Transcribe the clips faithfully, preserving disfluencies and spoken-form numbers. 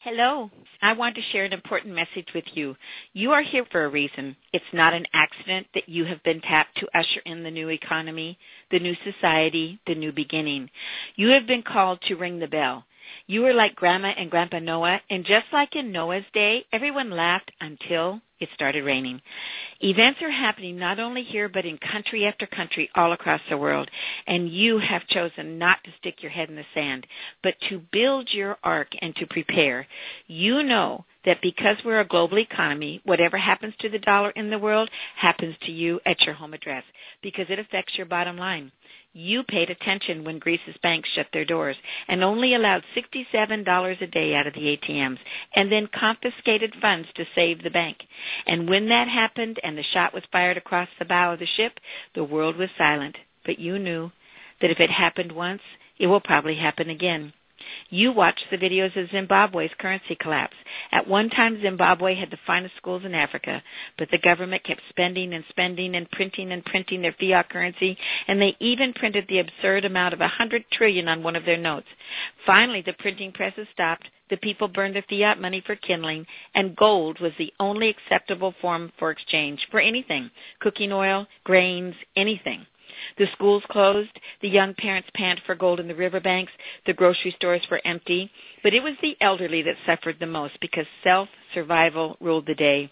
Hello. I want to share an important message with you. You are here for a reason. It's not an accident that you have been tapped to usher in the new economy, the new society, the new beginning. You have been called to ring the bell. You are like Grandma and Grandpa Noah, and just like in Noah's day, everyone laughed until it started raining. Events are happening not only here but in country after country all across the world, and you have chosen not to stick your head in the sand, but to build your ark and to prepare. You know that because we're a global economy, whatever happens to the dollar in the world happens to you at your home address because it affects your bottom line. You paid attention when Greece's banks shut their doors and only allowed sixty-seven dollars a day out of the A T Ms and then confiscated funds to save the bank. And when that happened and the shot was fired across the bow of the ship, the world was silent. But you knew that if it happened once, it will probably happen again. You watched the videos of Zimbabwe's currency collapse. At one time, Zimbabwe had the finest schools in Africa, but the government kept spending and spending and printing and printing their fiat currency, and they even printed the absurd amount of one hundred trillion dollars on one of their notes. Finally, the printing presses stopped, the people burned their fiat money for kindling, and gold was the only acceptable form for exchange for anything, cooking oil, grains, anything. The schools closed, the young parents panned for gold in the riverbanks, the grocery stores were empty, but it was the elderly that suffered the most because self-survival ruled the day.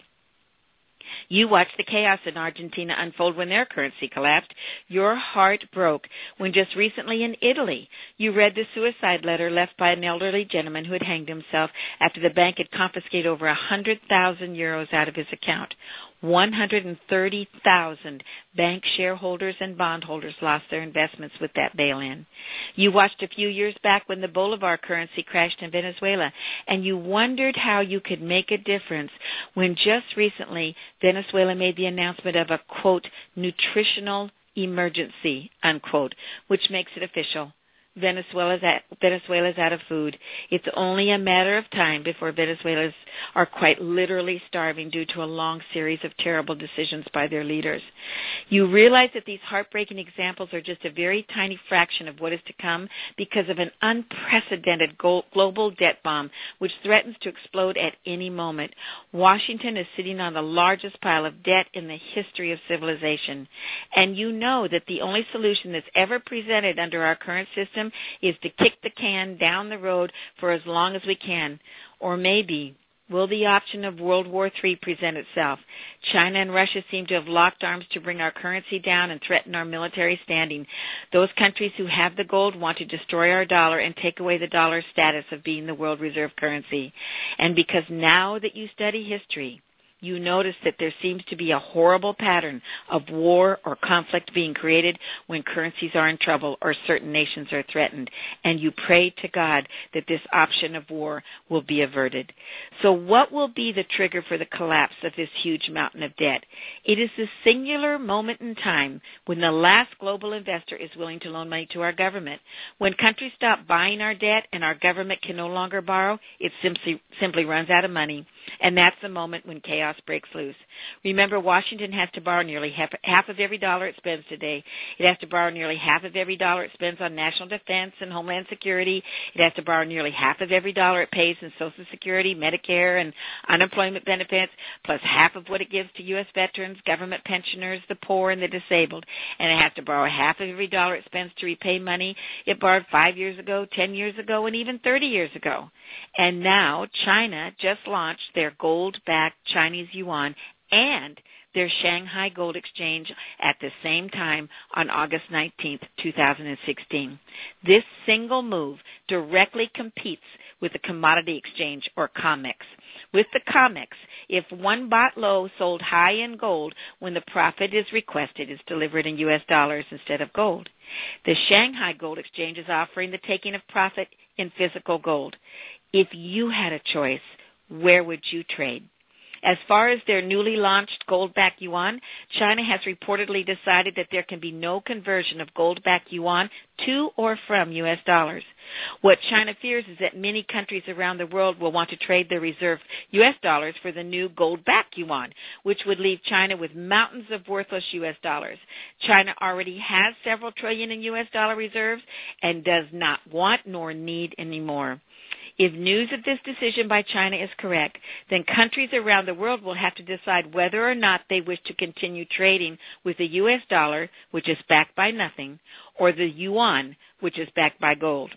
You watched the chaos in Argentina unfold when their currency collapsed. Your heart broke when just recently in Italy you read the suicide letter left by an elderly gentleman who had hanged himself after the bank had confiscated over one hundred thousand euros out of his account. one hundred thirty thousand bank shareholders and bondholders lost their investments with that bail-in. You watched a few years back when the Bolivar currency crashed in Venezuela, and you wondered how you could make a difference when just recently Venezuela made the announcement of a, quote, nutritional emergency, unquote, which makes it official. Venezuela's at, Venezuela's out of food. It's only a matter of time before Venezuelans are quite literally starving due to a long series of terrible decisions by their leaders. You realize that these heartbreaking examples are just a very tiny fraction of what is to come because of an unprecedented global debt bomb which threatens to explode at any moment. Washington is sitting on the largest pile of debt in the history of civilization. And you know that the only solution that's ever presented under our current system is to kick the can down the road for as long as we can. Or maybe, will the option of World War Three present itself? China and Russia seem to have locked arms to bring our currency down and threaten our military standing. Those countries who have the gold want to destroy our dollar and take away the dollar's status of being the world reserve currency. And because now that you study history, you notice that there seems to be a horrible pattern of war or conflict being created when currencies are in trouble or certain nations are threatened, and you pray to God that this option of war will be averted. So what will be the trigger for the collapse of this huge mountain of debt? It is the singular moment in time when the last global investor is willing to loan money to our government. When countries stop buying our debt and our government can no longer borrow, it simply, simply runs out of money, and that's the moment when chaos breaks loose. Remember, Washington has to borrow nearly half, half of every dollar it spends today. It has to borrow nearly half of every dollar it spends on national defense and homeland security. It has to borrow nearly half of every dollar it pays in Social Security, Medicare, and unemployment benefits, plus half of what it gives to U S veterans, government pensioners, the poor, and the disabled. And it has to borrow half of every dollar it spends to repay money it borrowed five years ago, ten years ago, and even thirty years ago. And now China just launched their gold-backed Chinese yuan and their Shanghai Gold Exchange at the same time on August nineteenth, two thousand sixteen. This single move directly competes with the Commodity Exchange, or COMEX. With the COMEX, if one bought low, sold high in gold, when the profit is requested, it's delivered in U S dollars instead of gold. The Shanghai Gold Exchange is offering the taking of profit in physical gold. If you had a choice, where would you trade? As far as their newly launched gold-backed yuan, China has reportedly decided that there can be no conversion of gold-backed yuan to or from U S dollars. What China fears is that many countries around the world will want to trade their reserve U S dollars for the new gold-backed yuan, which would leave China with mountains of worthless U S dollars. China already has several trillion in U S dollar reserves and does not want nor need any more. If news of this decision by China is correct, then countries around the world will have to decide whether or not they wish to continue trading with the U S dollar, which is backed by nothing, or the yuan, which is backed by gold.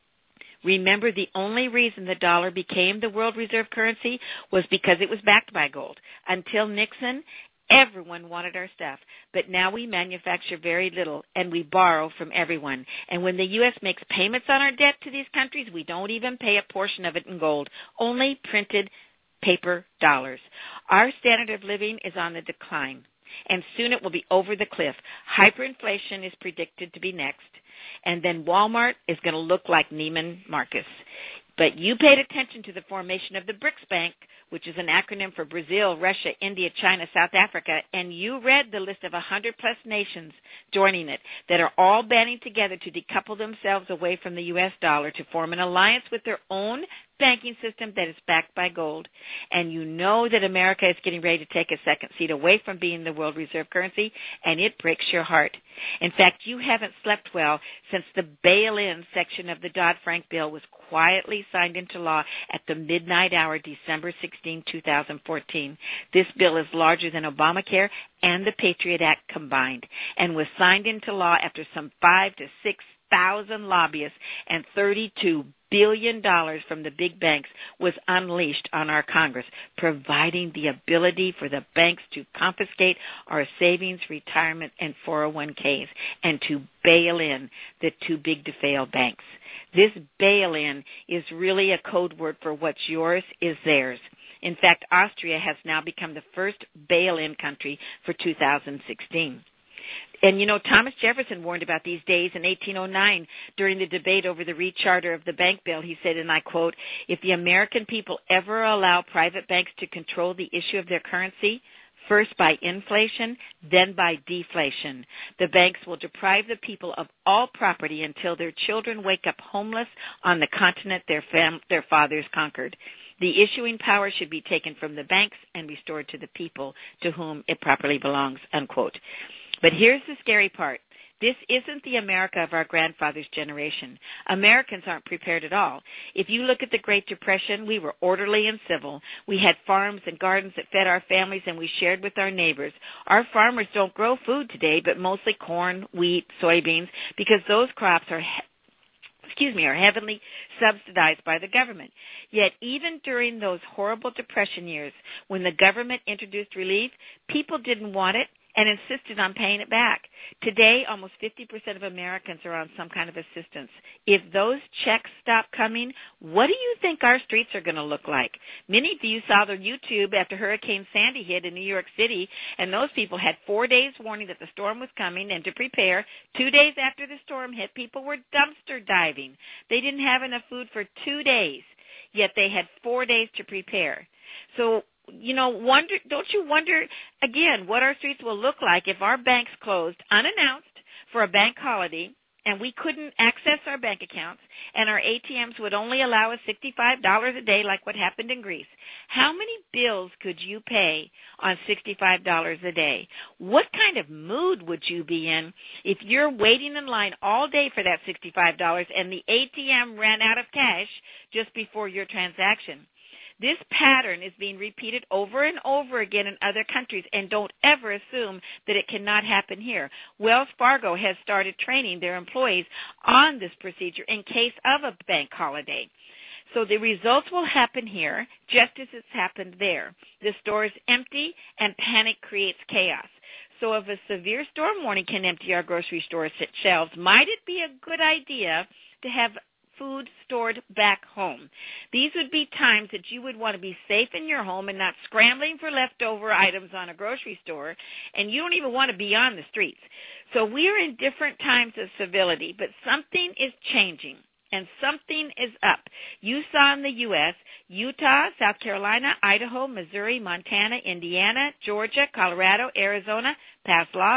Remember, the only reason the dollar became the world reserve currency was because it was backed by gold. Until Nixon, everyone wanted our stuff, but now we manufacture very little and we borrow from everyone. And when the U S makes payments on our debt to these countries, we don't even pay a portion of it in gold, only printed paper dollars. Our standard of living is on the decline, and soon it will be over the cliff. Hyperinflation is predicted to be next, and then Walmart is going to look like Neiman Marcus. But you paid attention to the formation of the BRICS Bank, which is an acronym for Brazil, Russia, India, China, South Africa, and you read the list of one hundred plus nations joining it that are all banding together to decouple themselves away from the U S dollar to form an alliance with their own banking system that is backed by gold. And you know that America is getting ready to take a second seat away from being the world reserve currency, and it breaks your heart. In fact, you haven't slept well since the bail-in section of the Dodd-Frank bill was quietly signed into law at the midnight hour, December sixteenth, twenty fourteen. This bill is larger than Obamacare and the Patriot Act combined, and was signed into law after some five to six thousand lobbyists and thirty-two billion dollars from the big banks was unleashed on our Congress, providing the ability for the banks to confiscate our savings, retirement, and four oh one k's and to bail in the too big to fail banks. This bail-in is really a code word for what's yours is theirs. In fact, Austria has now become the first bail-in country for two thousand sixteen. And, you know, Thomas Jefferson warned about these days in eighteen oh nine during the debate over the recharter of the bank bill. He said, and I quote, "If the American people ever allow private banks to control the issue of their currency, first by inflation, then by deflation, the banks will deprive the people of all property until their children wake up homeless on the continent their fam- their fathers conquered. The issuing power should be taken from the banks and restored to the people to whom it properly belongs," unquote. But here's the scary part. This isn't the America of our grandfather's generation. Americans aren't prepared at all. If you look at the Great Depression, we were orderly and civil. We had farms and gardens that fed our families, and we shared with our neighbors. Our farmers don't grow food today, but mostly corn, wheat, soybeans, because those crops are excuse me, are heavily subsidized by the government. Yet even during those horrible Depression years, when the government introduced relief, people didn't want it and insisted on paying it back. Today, almost fifty percent of Americans are on some kind of assistance. If those checks stop coming, what do you think our streets are going to look like? Many of you saw the YouTube after Hurricane Sandy hit in New York City, and those people had four days warning that the storm was coming and to prepare. Two days after the storm hit, people were dumpster diving. They didn't have enough food for two days, yet they had four days to prepare. So, you know, wonder, don't you wonder, again, what our streets will look like if our banks closed unannounced for a bank holiday and we couldn't access our bank accounts and our A T Ms would only allow us sixty-five dollars a day like what happened in Greece? How many bills could you pay on sixty-five dollars a day? What kind of mood would you be in if you're waiting in line all day for that sixty-five dollars and the A T M ran out of cash just before your transaction? This pattern is being repeated over and over again in other countries, and don't ever assume that it cannot happen here. Wells Fargo has started training their employees on this procedure in case of a bank holiday. So the results will happen here just as it's happened there. The store is empty, and panic creates chaos. So if a severe storm warning can empty our grocery store shelves, might it be a good idea to have food stored back home? These would be times that you would want to be safe in your home and not scrambling for leftover items on a grocery store, and you don't even want to be on the streets. So we are in different times of civility, but something is changing and something is up. You saw in the U S, Utah, South Carolina, Idaho, Missouri, Montana, Indiana, Georgia, Colorado, Arizona passed laws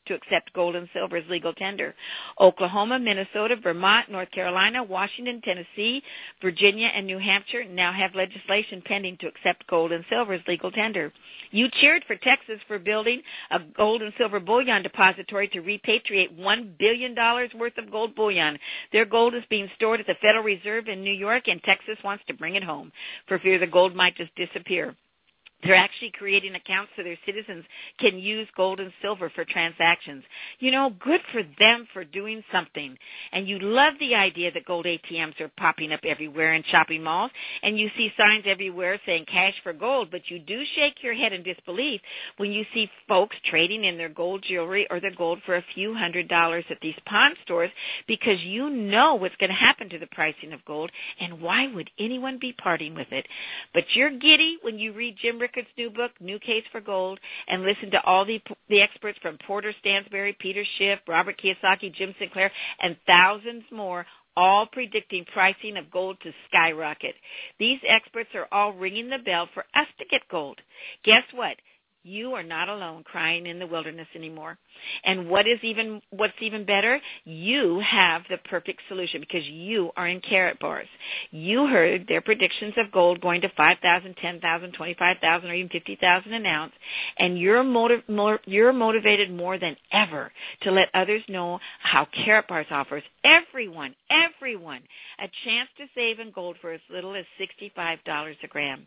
to accept gold and silver as legal tender. Oklahoma, Minnesota, Vermont, North Carolina, Washington, Tennessee, Virginia, and New Hampshire now have legislation pending to accept gold and silver as legal tender. You cheered for Texas for building a gold and silver bullion depository to repatriate one billion dollars worth of gold bullion. Their gold is being stored at the Federal Reserve in New York, and Texas wants to bring it home for fear the gold might just disappear. They're actually creating accounts so their citizens can use gold and silver for transactions. You know, good for them for doing something. And you love the idea that gold A T Ms are popping up everywhere in shopping malls, and you see signs everywhere saying cash for gold, but you do shake your head in disbelief when you see folks trading in their gold jewelry or their gold for a few hundred dollars at these pawn stores, because you know what's going to happen to the pricing of gold, and why would anyone be parting with it? But you're giddy when you read Jim Rick Rickard's new book, New Case for Gold, and listen to all the the experts from Porter Stansberry, Peter Schiff, Robert Kiyosaki, Jim Sinclair, and thousands more, all predicting pricing of gold to skyrocket. These experts are all ringing the bell for us to get gold. Guess what? You are not alone crying in the wilderness anymore. And what is even what's even better, you have the perfect solution because you are in Karatbars. You heard their predictions of gold going to five thousand, ten thousand, twenty-five thousand, or even fifty thousand an ounce, and you're motiv- more, you're motivated more than ever to let others know how Karatbars offers everyone, everyone, a chance to save in gold for as little as sixty-five dollars a gram.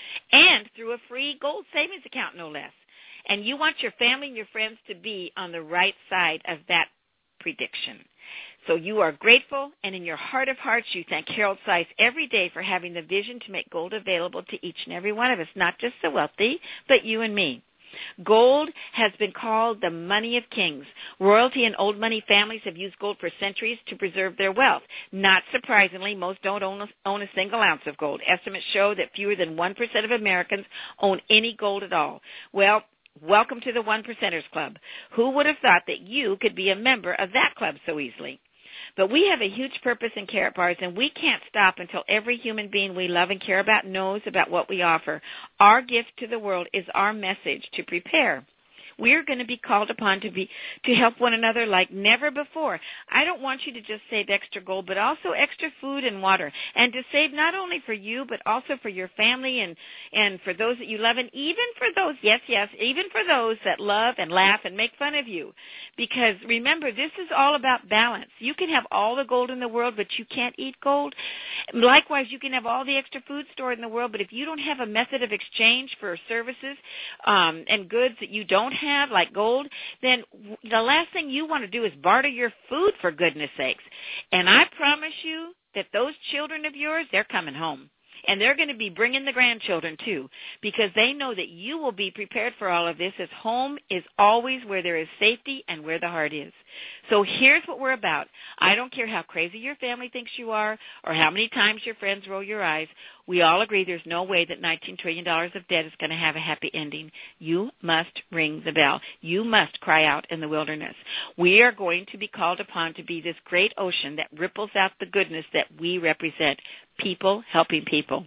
And through a free gold savings account, no less. And you want your family and your friends to be on the right side of that prediction. So you are grateful, and in your heart of hearts, you thank Harold Seiss every day for having the vision to make gold available to each and every one of us, not just the wealthy, but you and me. Gold has been called the money of kings. Royalty and old money families have used gold for centuries to preserve their wealth. Not surprisingly, most don't own a, own a single ounce of gold. Estimates show that fewer than one percent of Americans own any gold at all. Well, welcome to the One Percenters Club. Who would have thought that you could be a member of that club so easily? But we have a huge purpose in Karatbars, and we can't stop until every human being we love and care about knows about what we offer. Our gift to the world is our message to prepare. We are going to be called upon to be to help one another like never before. I don't want you to just save extra gold, but also extra food and water, and to save not only for you, but also for your family and, and for those that you love, and even for those, yes, yes, even for those that love and laugh and make fun of you. Because remember, this is all about balance. You can have all the gold in the world, but you can't eat gold. Likewise, you can have all the extra food stored in the world, but if you don't have a method of exchange for services um, and goods that you don't have, have, like gold, then the last thing you want to do is barter your food, for goodness sakes. And I promise you that those children of yours, they're coming home. And they're going to be bringing the grandchildren, too, because they know that you will be prepared for all of this, as home is always where there is safety and where the heart is. So here's what we're about. I don't care how crazy your family thinks you are or how many times your friends roll your eyes. We all agree there's no way that nineteen trillion dollars of debt is going to have a happy ending. You must ring the bell. You must cry out in the wilderness. We are going to be called upon to be this great ocean that ripples out the goodness that we represent, people helping people.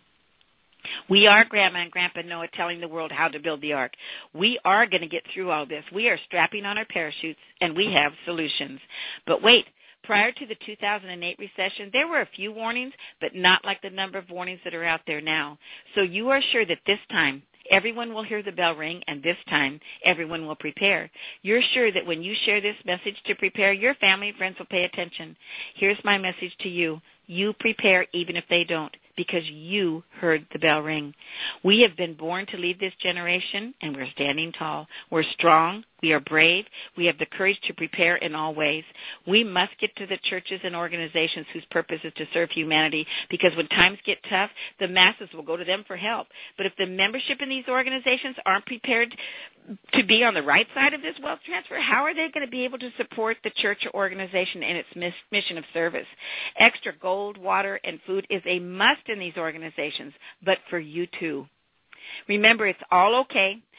We are Grandma and Grandpa Noah telling the world how to build the ark. We are going to get through all this. We are strapping on our parachutes, and we have solutions. But wait, prior to the two thousand eight recession, there were a few warnings, but not like the number of warnings that are out there now. So you are sure that this time everyone will hear the bell ring, and this time everyone will prepare. You're sure that when you share this message to prepare, your family and friends will pay attention. Here's my message to you. You prepare even if they don't, because you heard the bell ring. We have been born to lead this generation, and we're standing tall. We're strong. We are brave. We have the courage to prepare in all ways. We must get to the churches and organizations whose purpose is to serve humanity, because when times get tough, the masses will go to them for help. But if the membership in these organizations aren't prepared to be on the right side of this wealth transfer, how are they going to be able to support the church or organization in its mission of service? Extra gold, water, and food is a must in these organizations, but for you too. Remember, it's all okay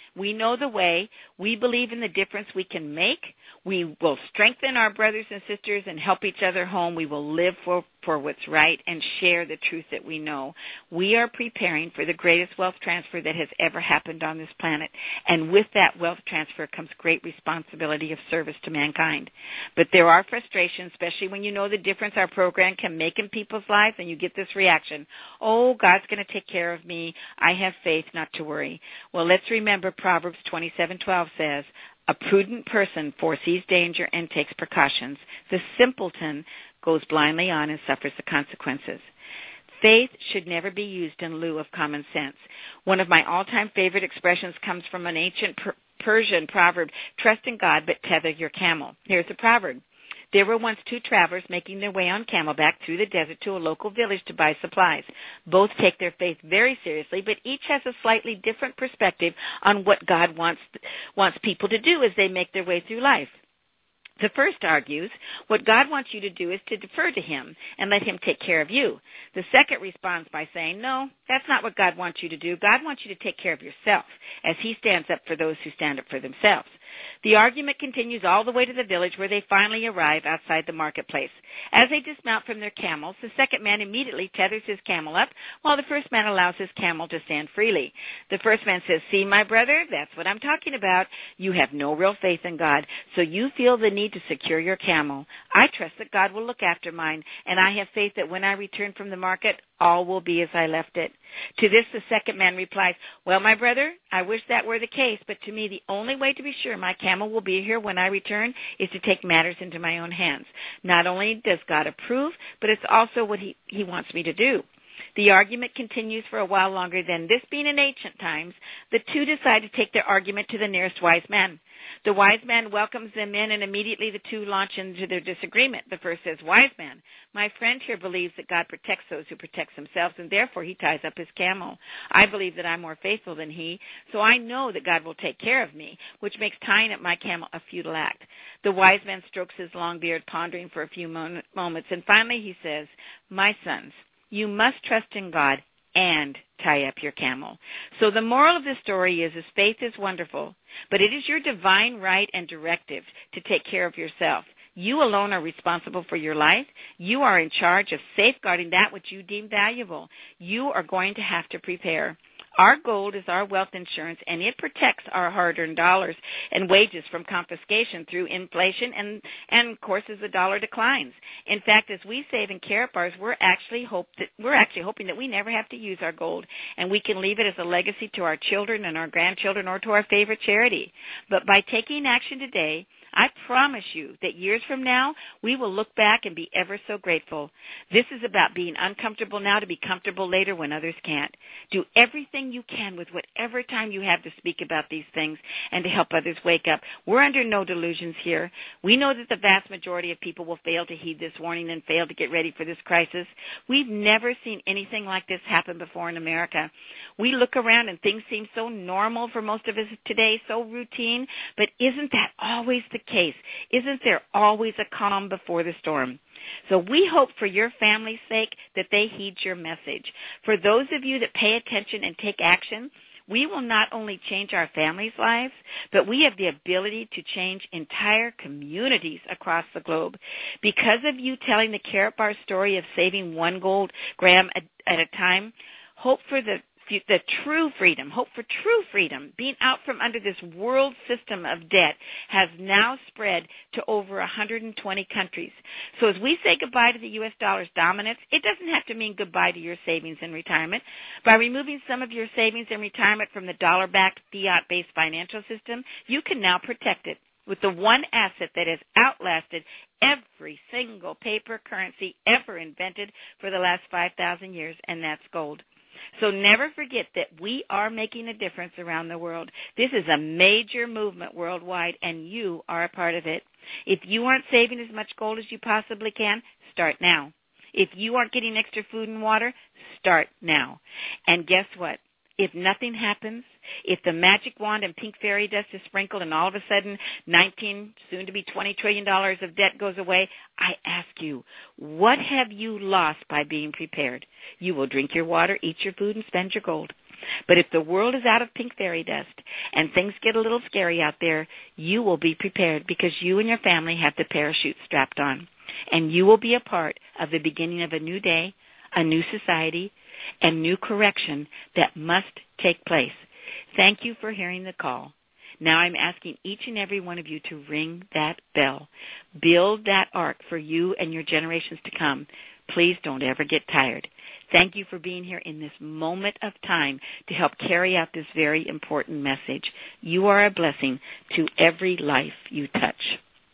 We know the way. We believe in the difference we can make. We will strengthen our brothers and sisters and help each other home. We will live for, for what's right and share the truth that we know. We are preparing for the greatest wealth transfer that has ever happened on this planet. And with that wealth transfer comes great responsibility of service to mankind. But there are frustrations, especially when you know the difference our program can make in people's lives and you get this reaction. Oh, God's going to take care of me. I have faith, not to worry. Well, let's remember Proverbs twenty-seven twelve says, a prudent person foresees danger and takes precautions. The simpleton goes blindly on and suffers the consequences. Faith should never be used in lieu of common sense. One of my all-time favorite expressions comes from an ancient per- Persian proverb, trust in God but tether your camel. Here's the proverb. There were once two travelers making their way on camelback through the desert to a local village to buy supplies. Both take their faith very seriously, but each has a slightly different perspective on what God wants wants people to do as they make their way through life. The first argues, what God wants you to do is to defer to him and let him take care of you. The second responds by saying, no, that's not what God wants you to do. God wants you to take care of yourself as he stands up for those who stand up for themselves. The argument continues all the way to the village where they finally arrive outside the marketplace. As they dismount from their camels, the second man immediately tethers his camel up while the first man allows his camel to stand freely. The first man says, see, my brother, that's what I'm talking about. You have no real faith in God, so you feel the need to secure your camel. I trust that God will look after mine, and I have faith that when I return from the market, all will be as I left it. To this, the second man replies, well, my brother, I wish that were the case, but to me, the only way to be sure my camel will be here when I return is to take matters into my own hands. Not only does God approve, but it's also what he, he wants me to do. The argument continues for a while longer. Then, this being in ancient times, the two decide to take their argument to the nearest wise man. The wise man welcomes them in, and immediately the two launch into their disagreement. The first says, wise man, my friend here believes that God protects those who protect themselves, and therefore he ties up his camel. I believe that I'm more faithful than he, so I know that God will take care of me, which makes tying up my camel a futile act. The wise man strokes his long beard, pondering for a few mon- moments, and finally he says, my sons, you must trust in God and tie up your camel. So the moral of this story is, is faith is wonderful, but it is your divine right and directive to take care of yourself. You alone are responsible for your life. You are in charge of safeguarding that which you deem valuable. You are going to have to prepare. Our gold is our wealth insurance, and it protects our hard-earned dollars and wages from confiscation through inflation and, and of course, as the dollar declines. In fact, as we save in Karatbars, we're actually hope that we're actually hoping that we never have to use our gold, and we can leave it as a legacy to our children and our grandchildren or to our favorite charity. But by taking action today, I promise you that years from now, we will look back and be ever so grateful. This is about being uncomfortable now to be comfortable later when others can't. Do everything you can with whatever time you have to speak about these things and to help others wake up. We're under no delusions here. We know that the vast majority of people will fail to heed this warning and fail to get ready for this crisis. We've never seen anything like this happen before in America. We look around and things seem so normal for most of us today, so routine, but isn't that always the case? Isn't there always a calm before the storm? So we hope for your family's sake that they heed your message. For those of you that pay attention and take action, we will not only change our families' lives, but we have the ability to change entire communities across the globe. Because of you telling the Karatbar story of saving one gold gram at, at a time, hope for the the true freedom, hope for true freedom, being out from under this world system of debt has now spread to over one hundred twenty countries. So as we say goodbye to the U S dollar's dominance, it doesn't have to mean goodbye to your savings and retirement. By removing some of your savings and retirement from the dollar-backed fiat-based financial system, you can now protect it with the one asset that has outlasted every single paper currency ever invented for the last five thousand years, and that's gold. So never forget that we are making a difference around the world. This is a major movement worldwide, and you are a part of it. If you aren't saving as much gold as you possibly can, start now. If you aren't getting extra food and water, start now. And guess what? If nothing happens, if the magic wand and pink fairy dust is sprinkled and all of a sudden nineteen, soon to be twenty trillion dollars of debt goes away, I ask you, what have you lost by being prepared? You will drink your water, eat your food, and spend your gold. But if the world is out of pink fairy dust and things get a little scary out there, you will be prepared because you and your family have the parachute strapped on. And you will be a part of the beginning of a new day, a new society, and new correction that must take place. Thank you for hearing the call. Now I'm asking each and every one of you to ring that bell. Build that ark for you and your generations to come. Please don't ever get tired. Thank you for being here in this moment of time to help carry out this very important message. You are a blessing to every life you touch.